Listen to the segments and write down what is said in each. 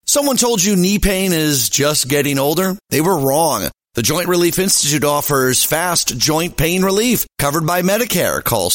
Someone told you knee pain is just getting older? They were wrong. The Joint Relief Institute offers fast joint pain relief covered by Medicare. Call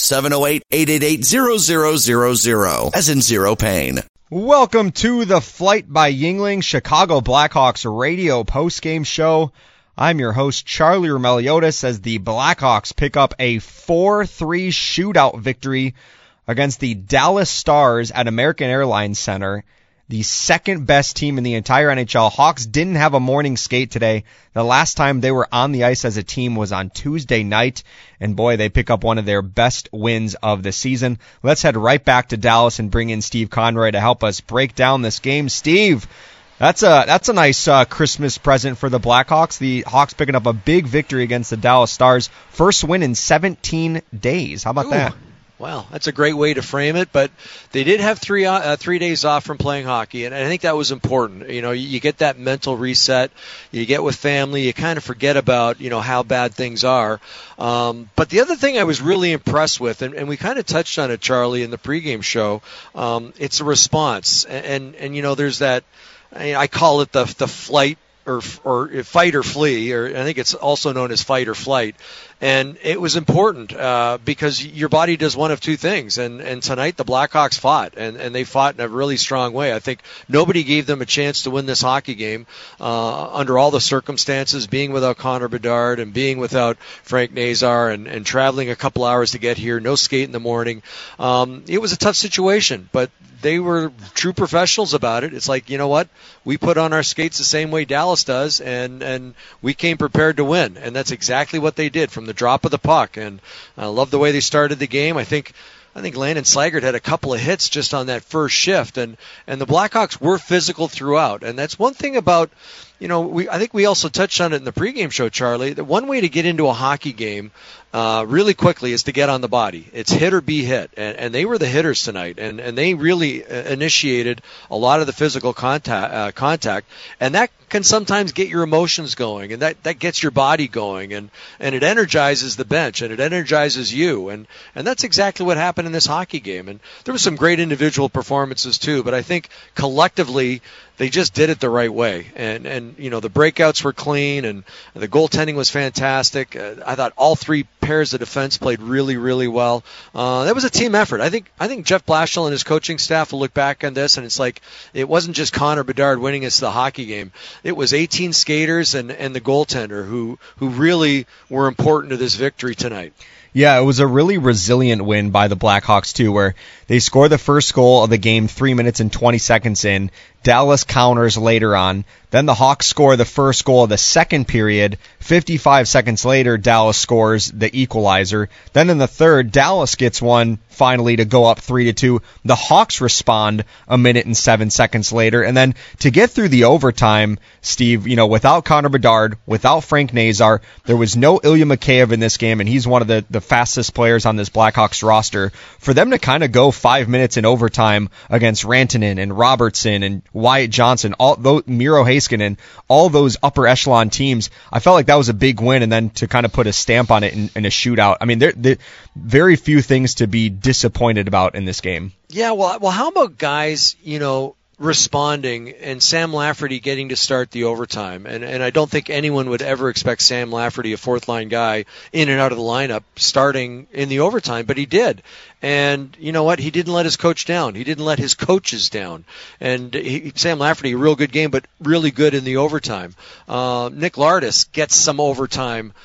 708-888-0000, as in zero pain. Welcome to the Flight by Yuengling Chicago Blackhawks radio postgame show. I'm your host, Charlie Roumeliotis, as the Blackhawks pick up a 4-3 shootout victory against the Dallas Stars at American Airlines Center. The second best team in the entire NHL. Hawks didn't have a morning skate today. The last time they were on the ice as a team was on Tuesday night. And boy, they pick up one of their best wins of the season. Let's head right back to Dallas and bring in Steve Conroy to help us break down this game. Steve, that's a nice Christmas present for the Blackhawks. The Hawks picking up a big victory against the Dallas Stars. First win in 17 days. How about that? Wow, that's a great way to frame it, but they did have 3 days off from playing hockey, and I think that was important. You know, you get that mental reset, you get with family, you kind of forget about, how bad things are. But the other thing I was really impressed with, and we kind of touched on it, Charlie, in the pregame show, it's a response. And there's that, I call it the flight, or fight or flee, or I think it's also known as fight or flight. And it was important because your body does one of two things. And tonight the Blackhawks fought, and they fought in a really strong way. I think nobody gave them a chance to win this hockey game under all the circumstances, being without Connor Bedard and being without Frank Nazar and traveling a couple hours to get here, no skate in the morning. It was a tough situation, but they were true professionals about it. It's like, you know what? We put on our skates the same way Dallas does, and we came prepared to win. And that's exactly what they did from the drop of the puck. And I love the way they started the game. I think Landon Slaggert had a couple of hits just on that first shift. And the Blackhawks were physical throughout. And that's one thing about, I think we also touched on it in the pregame show, Charlie, that one way to get into a hockey game really quickly is to get on the body. It's hit or be hit, and they were the hitters tonight, and they really initiated a lot of the physical contact, and that can sometimes get your emotions going, and that gets your body going, and it energizes the bench, and it energizes you, and that's exactly what happened in this hockey game. And there were some great individual performances too, but I think collectively they just did it the right way, and the breakouts were clean, and the goaltending was fantastic. I thought all three pairs of defense played really, really well. That was a team effort. I think Jeff Blashill and his coaching staff will look back on this, and it's like it wasn't just Connor Bedard winning us the hockey game. It was 18 skaters and the goaltender who really were important to this victory tonight. Yeah, it was a really resilient win by the Blackhawks, too, where they score the first goal of the game 3 minutes and 20 seconds in. Dallas counters later on. Then the Hawks score the first goal of the second period. 55 seconds later, Dallas scores the equalizer. Then in the third, Dallas gets one finally to go up 3-2. The Hawks respond a minute and 7 seconds later. And then to get through the overtime, Steve, without Connor Bedard, without Frank Nazar, there was no Ilya Mikheyev in this game, and he's one of the fastest players on this Blackhawks roster. For them to kind of go 5 minutes in overtime against Rantanen and Robertson and Wyatt Johnson, Miro Heiskanen, all those upper echelon teams, I felt like that was a big win, and then to kind of put a stamp on it in a shootout. I mean, there very few things to be disappointed about in this game. Yeah, well, how about guys, responding and Sam Lafferty getting to start the overtime? And I don't think anyone would ever expect Sam Lafferty, a fourth-line guy, in and out of the lineup, starting in the overtime, but he did. And you know what? He didn't let his coach down. He didn't let his coaches down. And Sam Lafferty, a real good game, but really good in the overtime. Nick Lardis gets some overtime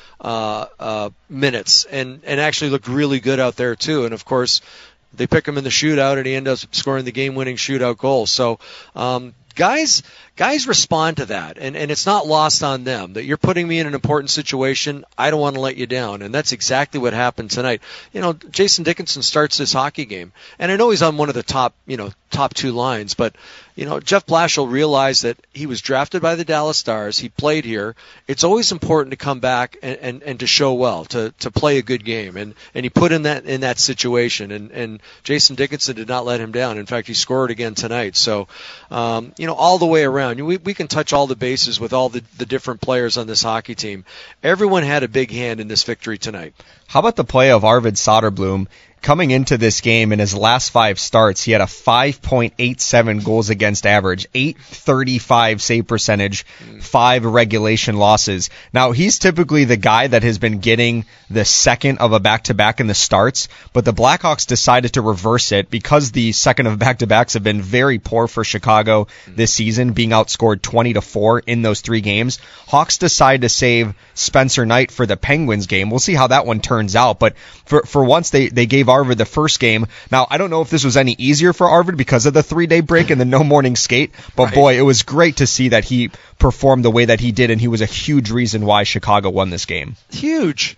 minutes and actually looked really good out there too. And of course, they pick him in the shootout, and he ends up scoring the game-winning shootout goal. So guys respond to that, and it's not lost on them that you're putting me in an important situation. I don't want to let you down, and that's exactly what happened tonight. Jason Dickinson starts this hockey game, and I know he's on one of the top two lines, but Jeff Blashill realized that he was drafted by the Dallas Stars. He played here. It's always important to come back and to show well, to play a good game, and he put in that situation, and Jason Dickinson did not let him down. In fact, he scored again tonight. So all the way around, we can touch all the bases with all the different players on this hockey team. Everyone had a big hand in this victory tonight. How about the play of Arvid Soderblom? coming into this game in his last 5 starts, he had a 5.87 goals against average, 835 save percentage, 5 regulation losses. Now, he's typically the guy that has been getting the second of a back-to-back in the starts, but the Blackhawks decided to reverse it because the second of back-to-backs have been very poor for Chicago this season, being outscored 20-4 in those 3 games. Hawks decide to save Spencer Knight for the Penguins game. We'll see how that one turns out, but for once they gave Arvid the first game. Now, I don't know if this was any easier for Arvid because of the 3-day break and the no morning skate, but right. Boy, it was great to see that he performed the way that he did, and he was a huge reason why Chicago won this game. Huge.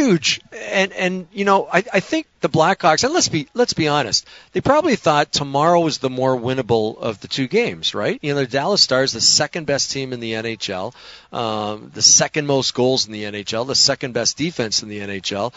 And I think the Blackhawks, and let's be honest, they probably thought tomorrow was the more winnable of the 2 games, right? The Dallas Stars, the second best team in the NHL, the second most goals in the NHL, the second best defense in the NHL.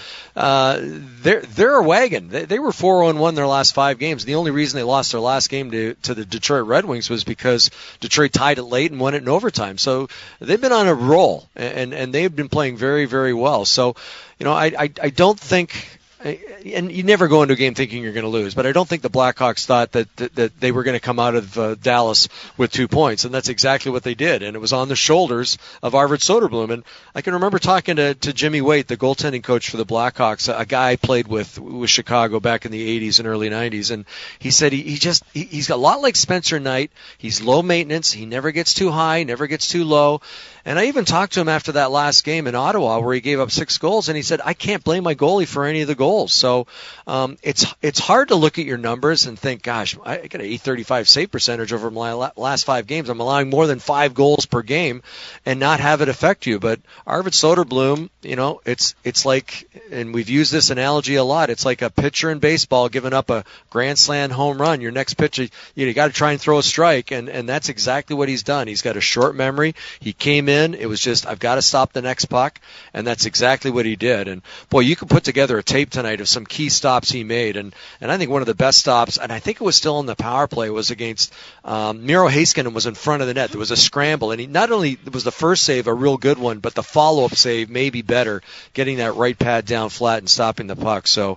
They're a wagon. They were 4-1 their last 5 games. The only reason they lost their last game to the Detroit Red Wings was because Detroit tied it late and won it in overtime. So they've been on a roll, and they've been playing very, very well. So, I don't think, and you never go into a game thinking you're going to lose, but I don't think the Blackhawks thought that they were going to come out of Dallas with 2 points, and that's exactly what they did, and it was on the shoulders of Arvid Soderblom. And I can remember talking to Jimmy Waite, the goaltending coach for the Blackhawks, a guy I played with Chicago back in the 80s and early 90s, and he said he's a lot like Spencer Knight. He's low maintenance. He never gets too high, never gets too low. And I even talked to him after that last game in Ottawa where he gave up 6 goals, and he said, I can't blame my goalie for any of the goals. So it's hard to look at your numbers and think, gosh, I got an 835 save percentage over my last 5 games. I'm allowing more than 5 goals per game and not have it affect you. But Arvid Soderblom, it's like, and we've used this analogy a lot, it's like a pitcher in baseball giving up a grand slam home run. Your next pitch, you got to try and throw a strike, and that's exactly what he's done. He's got a short memory. He came in. It was just, I've got to stop the next puck, and that's exactly what he did. And boy, you could put together a tape tonight of some key stops he made, and I think one of the best stops, and I think it was still in the power play, was against Miro Heiskanen was in front of the net. There was a scramble, and he not only was the first save a real good one, but the follow-up save may be better, getting that right pad down flat and stopping the puck. So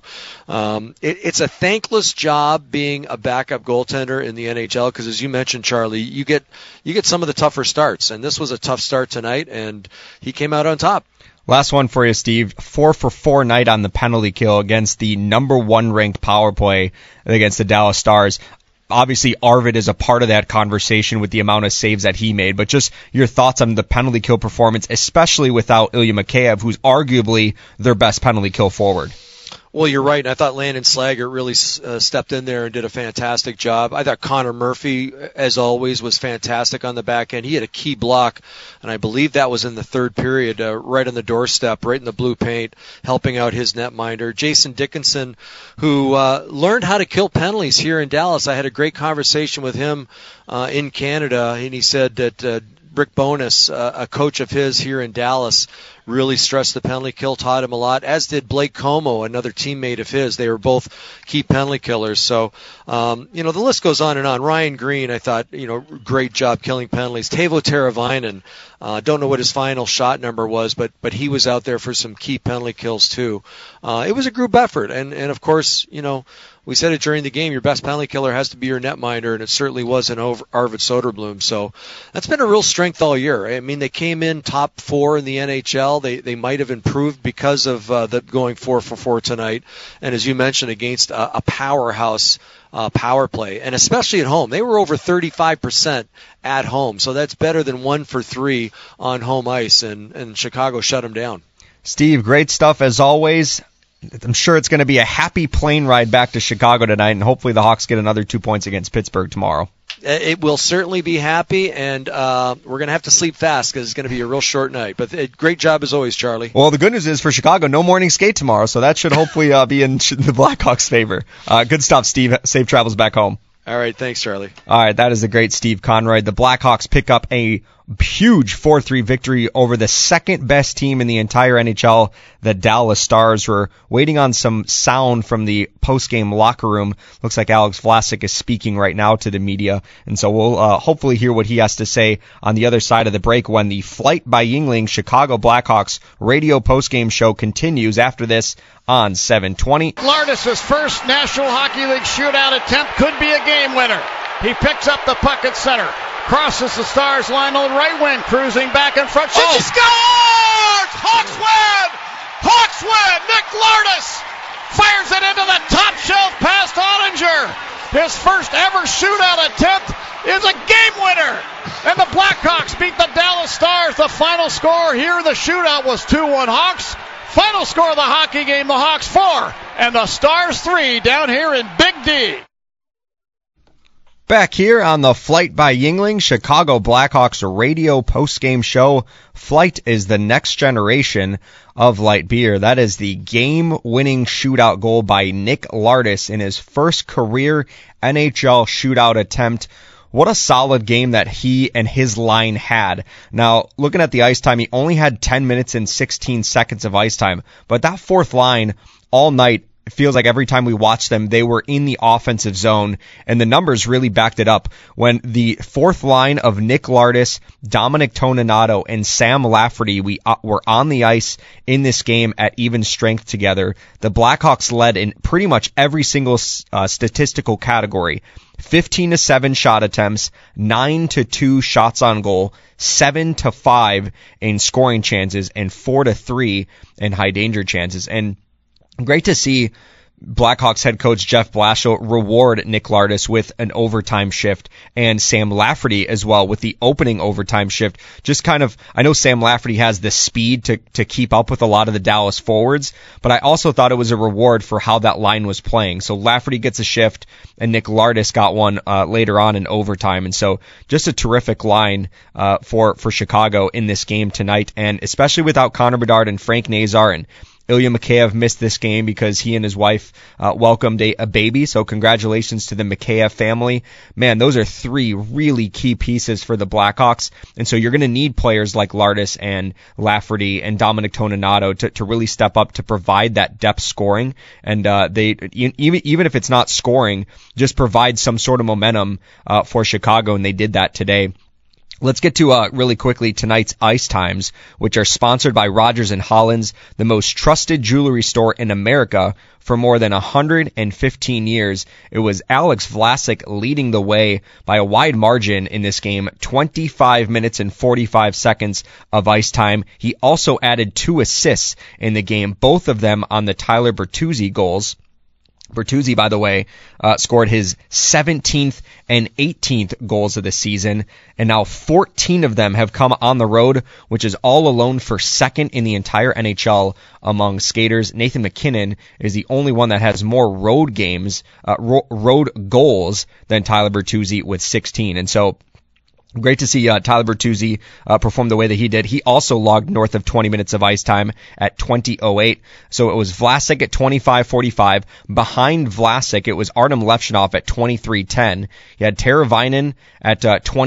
it's a thankless job being a backup goaltender in the NHL because, as you mentioned, Charlie, you get some of the tougher starts, and this was a tough start tonight, and he came out on top. Last one for you, Steve. 4-for-4 night on the penalty kill against the number 1 ranked power play against the Dallas Stars. Obviously, Arvid is a part of that conversation with the amount of saves that he made, but just your thoughts on the penalty kill performance, especially without Ilya Mikheyev, who's arguably their best penalty kill forward. Well, you're right. I thought Landon Slaggert really stepped in there and did a fantastic job. I thought Connor Murphy, as always, was fantastic on the back end. He had a key block, and I believe that was in the 3rd period, right on the doorstep, right in the blue paint, helping out his netminder. Jason Dickinson, who learned how to kill penalties here in Dallas. I had a great conversation with him in Canada, and he said that Rick Bowness, a coach of his here in Dallas, really stressed the penalty kill, taught him a lot, as did Blake Como, another teammate of his. They were both key penalty killers. So, the list goes on and on. Ryan Green, I thought, great job killing penalties. Teuvo Teravainen, don't know what his final shot number was, but he was out there for some key penalty kills too. It was a group effort, and of course, we said it during the game, your best penalty killer has to be your netminder, and it certainly wasn't Arvid Soderblom. So that's been a real strength all year. I mean, they came in top 4 in the NHL. They might have improved because of the going 4-for-4 tonight. And as you mentioned, against a powerhouse power play, and especially at home. They were over 35% at home, so that's better than 1 for 3 on home ice, and Chicago shut them down. Steve, great stuff as always. I'm sure it's going to be a happy plane ride back to Chicago tonight, and hopefully the Hawks get another 2 points against Pittsburgh tomorrow. It will certainly be happy, and we're going to have to sleep fast because it's going to be a real short night. But great job as always, Charlie. Well, the good news is for Chicago, no morning skate tomorrow, so that should hopefully be in the Blackhawks' favor. Good stuff, Steve. Safe travels back home. All right, thanks, Charlie. All right, that is the great Steve Conroy. The Blackhawks pick up a huge 4-3 victory over the second best team in the entire NHL, the Dallas Stars. We're waiting on some sound from the post-game locker room. Looks like Alex Vlasic is speaking right now to the media, and so we'll hopefully hear what he has to say on the other side of the break when the Flight by Yuengling Chicago Blackhawks radio post-game show continues after this on 720. Lardis' first National Hockey League shootout attempt could be a game winner. He picks up the puck at center. Crosses the Stars line on the right wing, cruising back in front. He scores! Hawks win! Hawks win! Nick Lardis fires it into the top shelf past Ottinger. His first ever shootout attempt is a game winner. And the Blackhawks beat the Dallas Stars. The final score here in the shootout was 2-1 Hawks. Final score of the hockey game, the Hawks 4 and the Stars 3 down here in Big D. Back here on the Flight by Yuengling Chicago Blackhawks radio post-game show. Flight is the next generation of light beer. That is the game-winning shootout goal by Nick Lardis in his first career NHL shootout attempt. What a solid game that he and his line had. Now, looking at the ice time, he only had 10 minutes and 16 seconds of ice time, but that fourth line all night, it feels like every time we watched them, they were in the offensive zone, and the numbers really backed it up. When the fourth line of Nick Lardis, Dominic Toninato, and Sam Lafferty were on the ice in this game at even strength together, the Blackhawks led in pretty much every single statistical category. 15-7 shot attempts, 9-2 shots on goal, 7-5 in scoring chances, and 4-3 in high danger chances. And great to see Blackhawks head coach Jeff Blashill reward Nick Lardis with an overtime shift, and Sam Lafferty as well with the opening overtime shift. Just kind of, I know Sam Lafferty has the speed to keep up with a lot of the Dallas forwards, but I also thought it was a reward for how that line was playing. So Lafferty gets a shift, and Nick Lardis got one later on in overtime. And so just a terrific line for Chicago in this game tonight, and especially without Connor Bedard and Frank Nazar, and Ilya Mikheyev missed this game because he and his wife welcomed a baby, so congratulations to the Mikheyev family. Man, those are three really key pieces for the Blackhawks, and so you're going to need players like Lardis and Lafferty and Dominic Toninato to really step up to provide that depth scoring, and they even if it's not scoring, just provide some sort of momentum for Chicago, and they did that today. Let's get to really quickly tonight's ice times, which are sponsored by Rogers & Hollins, the most trusted jewelry store in America for more than 115 years. It was Alex Vlasic leading the way by a wide margin in this game, 25 minutes and 45 seconds of ice time. He also added 2 assists in the game, both of them on the Tyler Bertuzzi goals. Bertuzzi, by the way, scored his 17th and 18th goals of the season, and now 14 of them have come on the road, which is all alone for second in the entire NHL among skaters. Nathan MacKinnon is the only one that has more road games, road goals than Tyler Bertuzzi with 16, and so great to see Tyler Bertuzzi perform the way that he did. He also logged north of 20 minutes of ice time at 20:08. So it was Vlasic at 25:45. Behind Vlasic, it was Artem Levchinov at 23:10. You had Teravainen at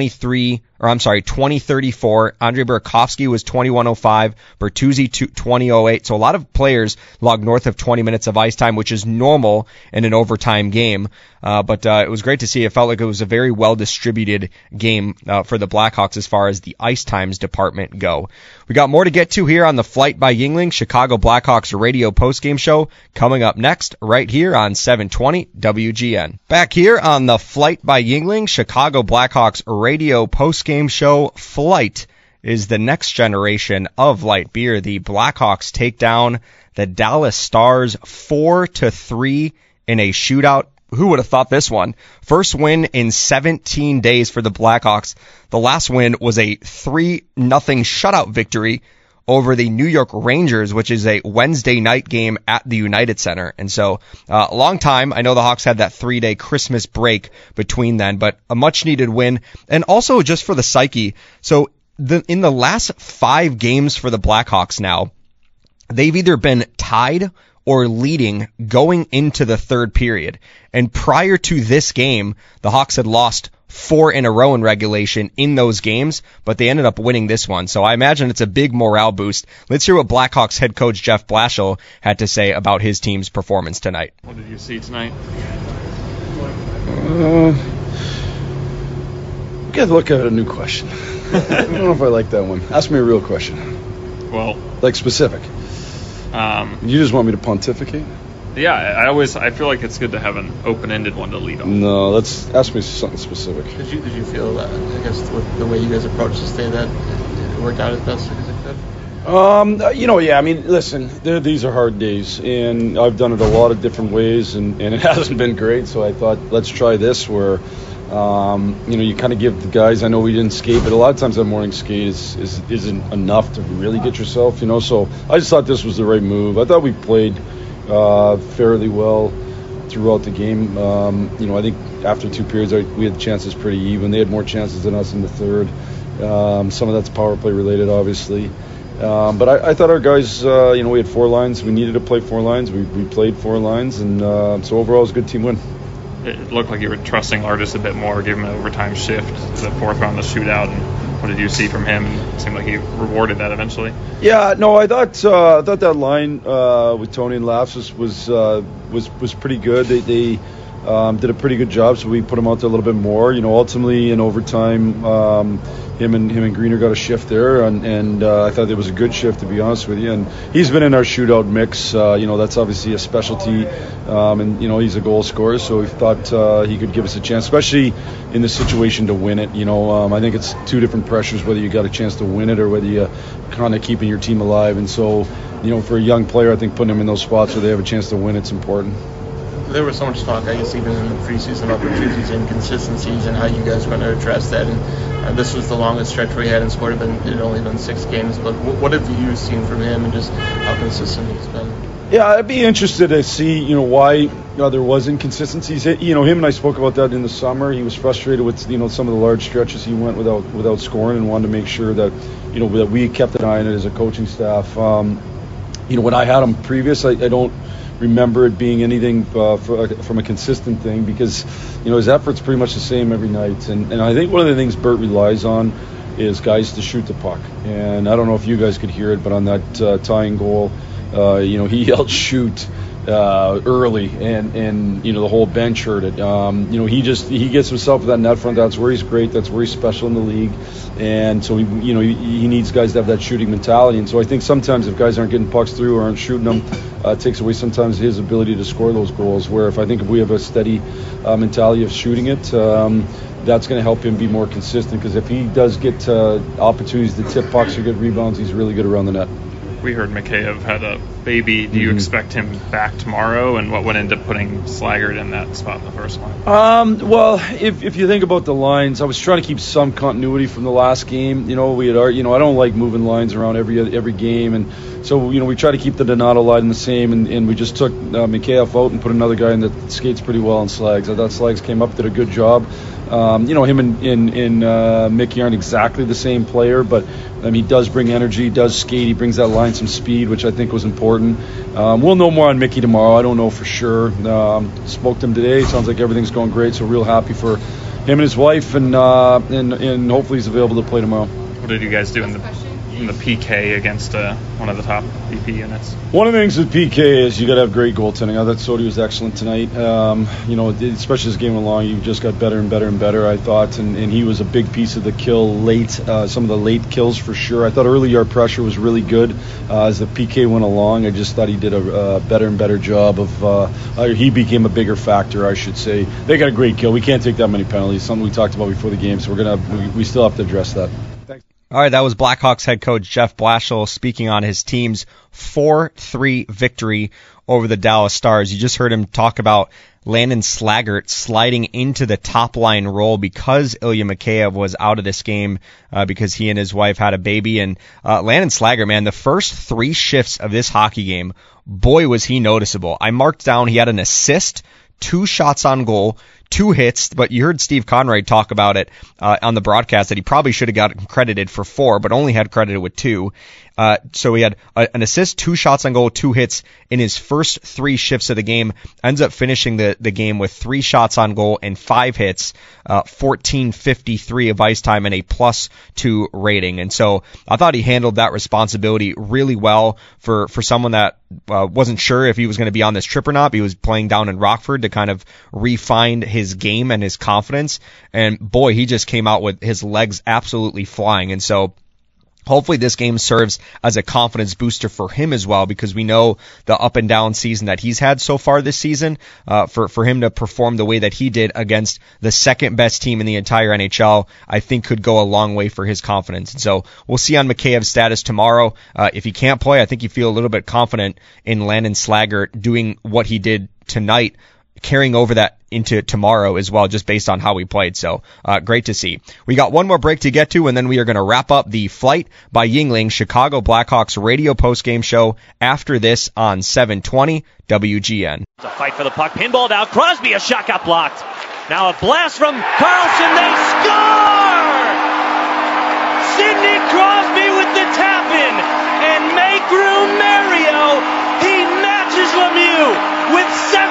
20:34. Andrei Burakovsky was 21:05. Bertuzzi 20:08. So a lot of players logged north of 20 minutes of ice time, which is normal in an overtime game. But it was great to see. It felt like it was a very well-distributed game for the Blackhawks as far as the ice times department go. We got more to get to here on the Flight by Yuengling Chicago Blackhawks radio postgame show coming up next right here on 720 WGN. Back here on the Flight by Yuengling Chicago Blackhawks radio postgame show. Flight is the next generation of light beer. The Blackhawks take down the Dallas Stars 4-3 in a shootout. Who would have thought this one? First win in 17 days for the Blackhawks. The last win was a 3-0 shutout victory over the New York Rangers, which is a Wednesday night game at the United Center. And so, a long time. I know the Hawks had that 3-day Christmas break between then, but a much needed win. And also just for the psyche. So, in the last 5 games for the Blackhawks now, they've either been tied or leading going into the third period. And prior to this game, the Hawks had lost 4 in a row in regulation in those games, but they ended up winning this one. So I imagine it's a big morale boost. Let's hear what Blackhawks head coach Jeff Blashill had to say about his team's performance tonight. What did you see tonight? You guys look at a new question. I don't know if I like that one. Ask me a real question. Well, like specific. You just want me to pontificate? Yeah, I feel like it's good to have an open-ended one to lead on. No, let's ask me something specific. Did you feel that, I guess, with the way you guys approached this day, that it worked out as best as it could? Yeah, I mean, listen, these are hard days, and I've done it a lot of different ways, and it hasn't been great, so I thought, let's try this where, you kind of give the guys, I know we didn't skate, but a lot of times that morning skate isn't enough to really get yourself, so I just thought this was the right move. I thought we played fairly well throughout the game. I think after 2 periods, we had chances pretty even. They had more chances than us in the third. Some of that's power play related, obviously. But I thought our guys, we had 4 lines. We needed to play 4 lines. We played 4 lines, and so overall it was a good team win. It looked like you were trusting Artis a bit more, giving him an overtime shift, the 4th round, the shootout. And what did you see from him? It seemed like he rewarded that eventually. Yeah, no, I thought that line with Tony and Laughs was pretty good. They did a pretty good job, so we put him out there a little bit more. Ultimately in overtime, him and Greener got a shift there, and I thought it was a good shift, to be honest with you. And he's been in our shootout mix. That's obviously a specialty, and he's a goal scorer, so we thought he could give us a chance, especially in the situation to win it. I think it's 2 different pressures, whether you got a chance to win it or whether you kind of keeping your team alive. And so, for a young player, I think putting him in those spots where they have a chance to win, it's important. There was so much talk, I guess, even in the preseason opportunities and inconsistencies and how you guys were going to address that. And this was the longest stretch we had in sport. It had only been 6 games. But what have you seen from him and just how consistent he's been? Yeah, I'd be interested to see, why there was inconsistencies. Him and I spoke about that in the summer. He was frustrated with, some of the large stretches he went without scoring, and wanted to make sure that, that we kept an eye on it as a coaching staff. When I had him previous, I don't remember it being anything from a consistent thing, because his effort's pretty much the same every night, and I think one of the things Bert relies on is guys to shoot the puck. And I don't know if you guys could hear it, but on that tying goal, he yelled shoot early, and the whole bench heard it. He gets himself to that net front. That's where he's great. That's where he's special in the league. And so he needs guys to have that shooting mentality. And so I think sometimes if guys aren't getting pucks through or aren't shooting them, it takes away sometimes his ability to score those goals. Where if we have a steady mentality of shooting it, that's going to help him be more consistent. Because if he does get opportunities to tip pucks or get rebounds, he's really good around the net. We heard Mikheyev had a baby. Do you expect him back tomorrow? And what went into putting Slaggert in that spot in the first line? Well, if you think about the lines, I was trying to keep some continuity from the last game. We had, I don't like moving lines around every game, and so we try to keep the Donato line the same, and we just took Mikheyev out and put another guy in that skates pretty well on Slags. I thought Slags came up, did a good job. Him and Mickey aren't exactly the same player, but he does bring energy, he does skate, he brings that line some speed, which I think was important. We'll know more on Mickey tomorrow. I don't know for sure. Spoke to him today. Sounds like everything's going great, so real happy for him and his wife, and hopefully he's available to play tomorrow. What did you guys do in the PK against one of the top BP units? One of the things with PK is you got to have great goaltending. I thought Sodi was excellent tonight. Especially as the game went along, you just got better and better and better, I thought, and he was a big piece of the kill late, some of the late kills for sure. I thought early yard pressure was really good as the PK went along. I just thought he did a better and better job of, he became a bigger factor, I should say. They got a great kill. We can't take that many penalties, something we talked about before the game, so we still have to address that. Thanks. All right, that was Blackhawks head coach Jeff Blashill speaking on his team's 4-3 victory over the Dallas Stars. You just heard him talk about Landon Slaggert sliding into the top line role because Ilya Mikheyev was out of this game because he and his wife had a baby. And Landon Slaggert, man, the first 3 shifts of this hockey game, boy, was he noticeable. I marked down he had an assist, 2 shots on goal, 2 hits, but you heard Steve Conroy talk about it on the broadcast that he probably should have gotten credited for 4, but only had credited with 2. So he had an assist, 2 shots on goal, 2 hits in his first 3 shifts of the game. Ends up finishing the game with 3 shots on goal and 5 hits, 14.53 of ice time and a +2 rating. And so I thought he handled that responsibility really well for someone that wasn't sure if he was going to be on this trip or not. He was playing down in Rockford to kind of refine his game and his confidence. And boy, he just came out with his legs absolutely flying. And so hopefully this game serves as a confidence booster for him as well, because we know the up and down season that he's had so far this season. For him to perform the way that he did against the second best team in the entire NHL, I think could go a long way for his confidence. And so we'll see on Mikheyev's status tomorrow. If he can't play, I think you feel a little bit confident in Landon Slaggert doing what he did tonight, carrying over that into tomorrow as well, just based on how we played. So great to see. We got one more break to get to, and then we are going to wrap up the Flight by Yuengling Chicago Blackhawks radio postgame show after this on 720 WGN. It's a fight for the puck. Pinball down. Crosby, a shot got blocked. Now a blast from Carlson. They score! Sidney Crosby with the tap-in. And make room Mario. He matches Lemieux with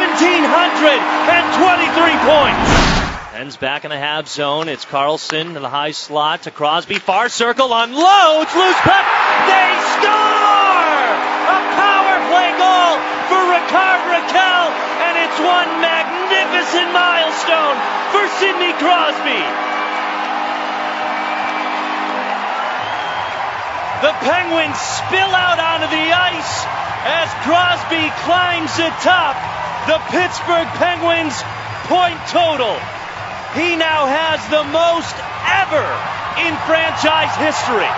1,723 points. Ends back in the half zone. It's Carlson in the high slot to Crosby. Far circle, unloads, loose puck. They score! A power play goal for Ricard Raquel, and it's one magnificent milestone for Sidney Crosby. The Penguins spill out onto the ice as Crosby climbs atop the Pittsburgh Penguins point total. He now has the most ever in franchise history.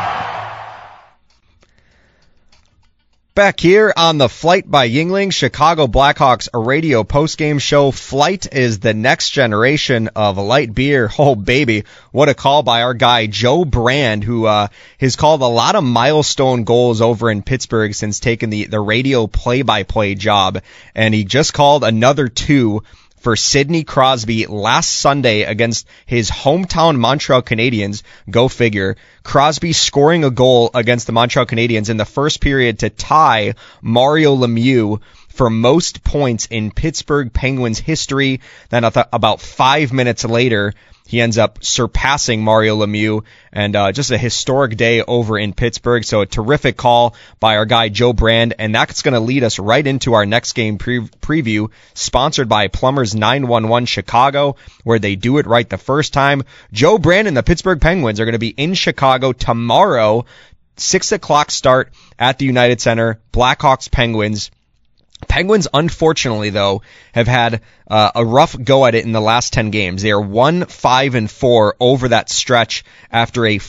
Back here on the Flight by Yuengling Chicago Blackhawks radio postgame show. Flight is the next generation of light beer. Oh baby, what a call by our guy Joe Brand, who has called a lot of milestone goals over in Pittsburgh since taking the radio play-by-play job, and he just called another 2 for Sidney Crosby last Sunday against his hometown Montreal Canadiens. Go figure. Crosby scoring a goal against the Montreal Canadiens in the first period to tie Mario Lemieux for most points in Pittsburgh Penguins history. Then about 5 minutes later, he ends up surpassing Mario Lemieux, and just a historic day over in Pittsburgh. So a terrific call by our guy Joe Brand, and that's going to lead us right into our next game preview, sponsored by Plumbers 911 Chicago, where they do it right the first time. Joe Brand and the Pittsburgh Penguins are going to be in Chicago tomorrow, 6 o'clock start at the United Center. Blackhawks Penguins. Penguins, unfortunately, though, have had a rough go at it in the last 10 games. They are 1-5-4 over that stretch after a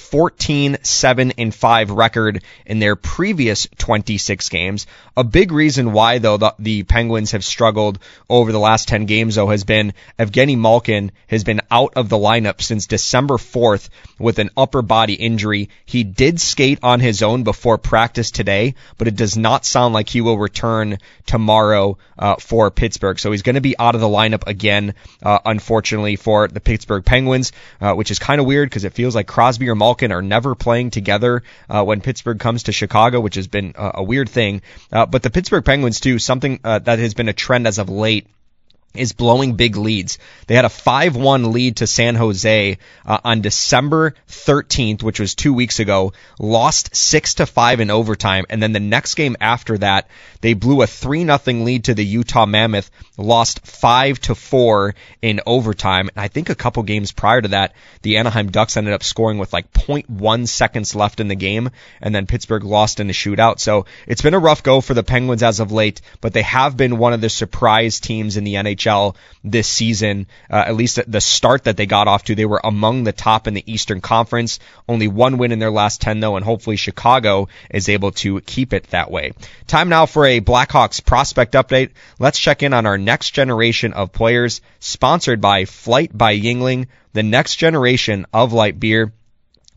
14-7-5 record in their previous 26 games. A big reason why, though, the Penguins have struggled over the last 10 games, though, has been Evgeny Malkin has been out of the lineup since December 4th with an upper body injury. He did skate on his own before practice today, but it does not sound like he will return tomorrow for Pittsburgh. So he's going to be out of the lineup again, unfortunately, for the Pittsburgh Penguins, which is kind of weird because it feels like Crosby or Malkin are never playing together when Pittsburgh comes to Chicago, which has been a weird thing. But the Pittsburgh Penguins, too, something that has been a trend as of late, is blowing big leads. They had a 5-1 lead to San Jose on December 13th, which was 2 weeks ago, lost 6-5 in overtime, and then the next game after that, they blew a 3-0 lead to the Utah Mammoth, lost 5-4 in overtime. And I think a couple games prior to that, the Anaheim Ducks ended up scoring with like 0.1 seconds left in the game, and then Pittsburgh lost in the shootout. So it's been a rough go for the Penguins as of late, but they have been one of the surprise teams in the NHL this season. At least at the start that they got off to, they were among the top in the Eastern Conference. Only one win in their last 10, though, and hopefully Chicago is able to keep it that way. Time now for a Blackhawks prospect update. Let's check in on our next generation of players, sponsored by Flight by Yuengling, the next generation of light beer.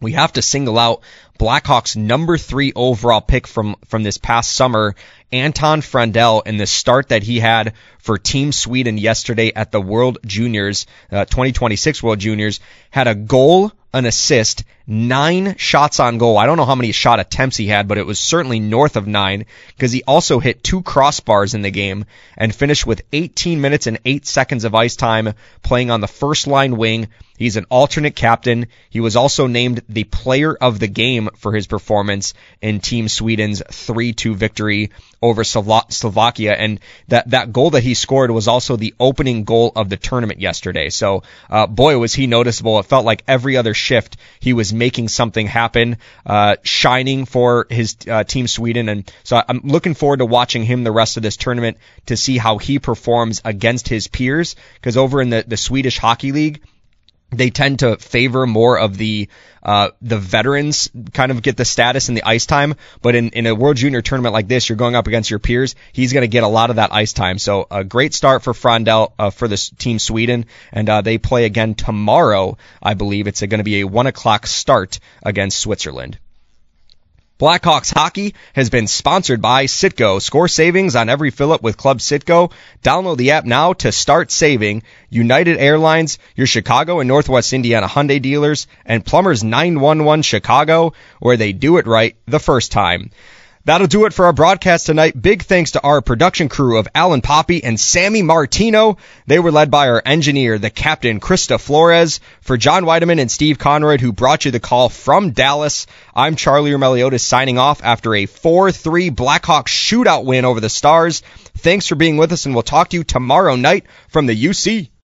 we have to single out Blackhawks' number 3 overall pick from this past summer, Anton Frandell, and the start that he had for Team Sweden yesterday at the World Juniors, 2026 World Juniors, had a goal, an assist, 9 shots on goal. I don't know how many shot attempts he had, but it was certainly north of 9, because he also hit 2 crossbars in the game and finished with 18 minutes and 8 seconds of ice time playing on the first line wing. He's an alternate captain. He was also named the player of the game for his performance in Team Sweden's 3-2 victory over Slovakia. And that goal that he scored was also the opening goal of the tournament yesterday. So, boy, was he noticeable. It felt like every other shift he was making something happen, shining for his Team Sweden. And so I'm looking forward to watching him the rest of this tournament to see how he performs against his peers, because over in the Swedish Hockey League, they tend to favor more of the veterans kind of get the status and the ice time. But in a World Junior tournament like this, you're going up against your peers. He's going to get a lot of that ice time. So a great start for Frandell for this Team Sweden. And they play again tomorrow, I believe. It's going to be a 1:00 start against Switzerland. Blackhawks hockey has been sponsored by Citgo. Score savings on every fill-up with Club Citgo. Download the app now to start saving. United Airlines, your Chicago and Northwest Indiana Hyundai dealers, and Plumbers 911 Chicago, where they do it right the first time. That'll do it for our broadcast tonight. Big thanks to our production crew of Alan Poppy and Sammy Martino. They were led by our engineer, the captain, Krista Flores. For John Weideman and Steve Conrad, who brought you the call from Dallas, I'm Charlie Romeliotis signing off after a 4-3 Blackhawks shootout win over the Stars. Thanks for being with us, and we'll talk to you tomorrow night from the UC.